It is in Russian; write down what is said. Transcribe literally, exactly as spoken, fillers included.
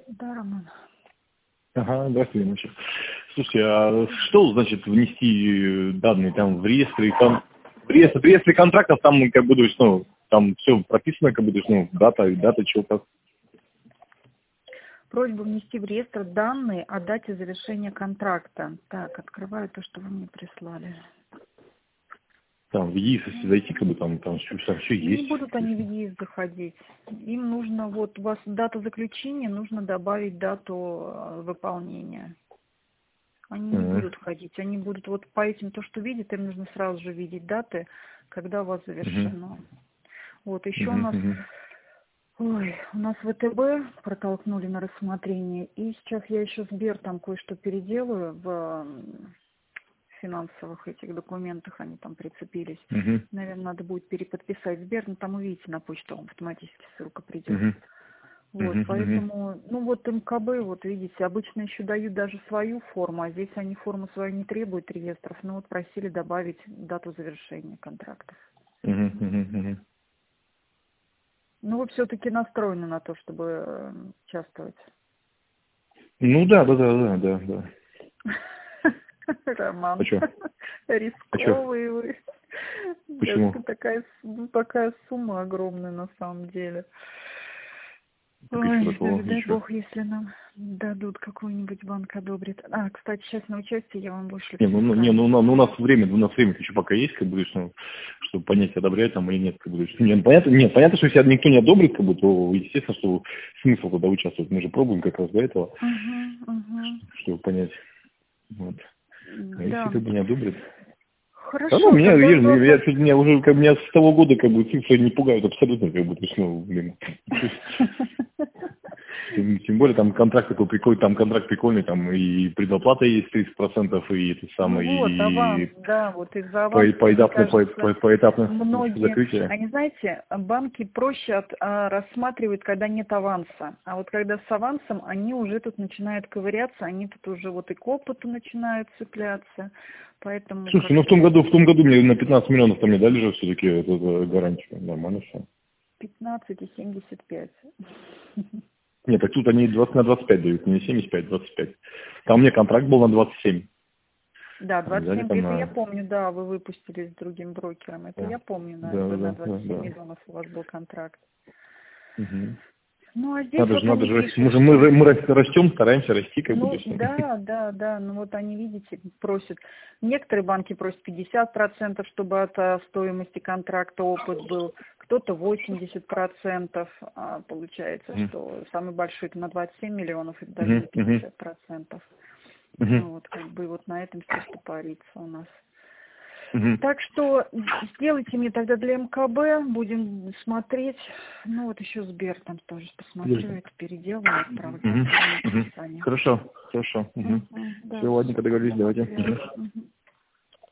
Да, Роман. Ага, здравствуйте, Леночка. Слушайте, а что значит внести данные там в реестр, и там в реестре, в реестре контрактов там как бы, то есть, ну, там все прописано, как бы, то есть, ну, дата, дата, чего как. Просьба внести в реестр данные о дате завершения контракта. Так, открываю то, что вы мне прислали. Там в ЕИС, если зайти, как бы там, там все, все Не есть. будут они в ЕИС заходить. Им нужно, вот у вас дата заключения, нужно добавить дату э, выполнения. Они не Ага. будут ходить. Они будут вот по этим, то, что видят, им нужно сразу же видеть даты, когда у вас Угу. завершено. Вот, еще у Угу. нас, Угу. ой, у нас ВТБ протолкнули на рассмотрение, и сейчас я еще Сбер там кое-что переделаю в м, финансовых этих документах, они там прицепились. Угу. Наверное, надо будет переподписать Сбер, но там увидите на почту, автоматически ссылка придет. Угу. Вот, Угу. поэтому, ну вот МКБ, вот видите, обычно еще дают даже свою форму, а здесь они форму свою не требуют реестров, но вот просили добавить дату завершения контрактов. Угу. Угу. Ну, вы все-таки настроены на то, чтобы э, участвовать. Ну да, да, да, да, да, да. А Роман, что? А что? рисковый вы. Почему? Это такая, ну, такая сумма огромная на самом деле. Так и что Ой, да такого? дай Ничего. бог, если нам дадут, какой-нибудь банк одобрит. А, кстати, сейчас на участие я вам вышлю Не, все ну, ну, не, ну, указания. на- ну, у нас время, у нас время еще пока есть, как бы, ну, чтобы понять, одобряют там или нет, как бы. Нет, ну, понятно, нет, понятно, что если никто не одобрит, как бы, то, естественно, что смысл туда участвовать. Мы же пробуем как раз до этого, Угу, угу. чтобы понять. Вот. А если Да. как бы не одобрит? Да ну, Хорошо, меня, тогда я, жду от я, вас. чуть меня уже, как бы, меня с того года, как бы, цифры не пугают абсолютно, как бы, то есть, ну, блин. Тем, тем более там контракт такой прикольный, там контракт прикольный, там и предоплата есть тридцать процентов, и это Ну самое, вот, аванс, и да, вот из-за по, аванса, мне поэтапное, по, кажется, по, поэтапное многие, закрытие. они, знаете, банки проще от, а, рассматривают, когда нет аванса. А вот когда с авансом, они уже тут начинают ковыряться, они тут уже вот и к опыту начинают цепляться. Поэтому Слушайте, ну в как-то том году, в том году мне на пятнадцать миллионов там мне дали же все-таки эту, эту гарантию. Нормально все. пятнадцать и семьдесят пять. Нет, так тут они двадцать на двадцать пять дают, не семьдесят пять, двадцать пять. Там мне контракт был на двадцать семь. Да, Они двадцать дали семь, там это я на... помню, да, вы выпустили с другим брокером. Это Да, я помню, на, да, вы на да, да, двадцать семь да. миллионов у вас был контракт. Угу. Ну, а здесь Надо вот же, надо они же расти. пишут, Мы же мы, что... же- мы рас- растем, стараемся расти, как бы. Ну, Точно. да, да, да, ну вот они, видите, просят, некоторые банки просят пятьдесят процентов, чтобы от а, стоимости контракта опыт был, кто-то восемьдесят процентов, а, получается, что самый большой это на двадцать семь миллионов, и даже на пятьдесят процентов. Ну вот, как бы вот на этом все стопорится у нас. Так что сделайте мне тогда для МКБ, будем смотреть. Ну вот еще Сбер там тоже посмотрю, это переделаю, отправлю на расписание. Хорошо, хорошо. Угу, да, Все, ладненько, все, договорились, давайте. посмотрю. Угу.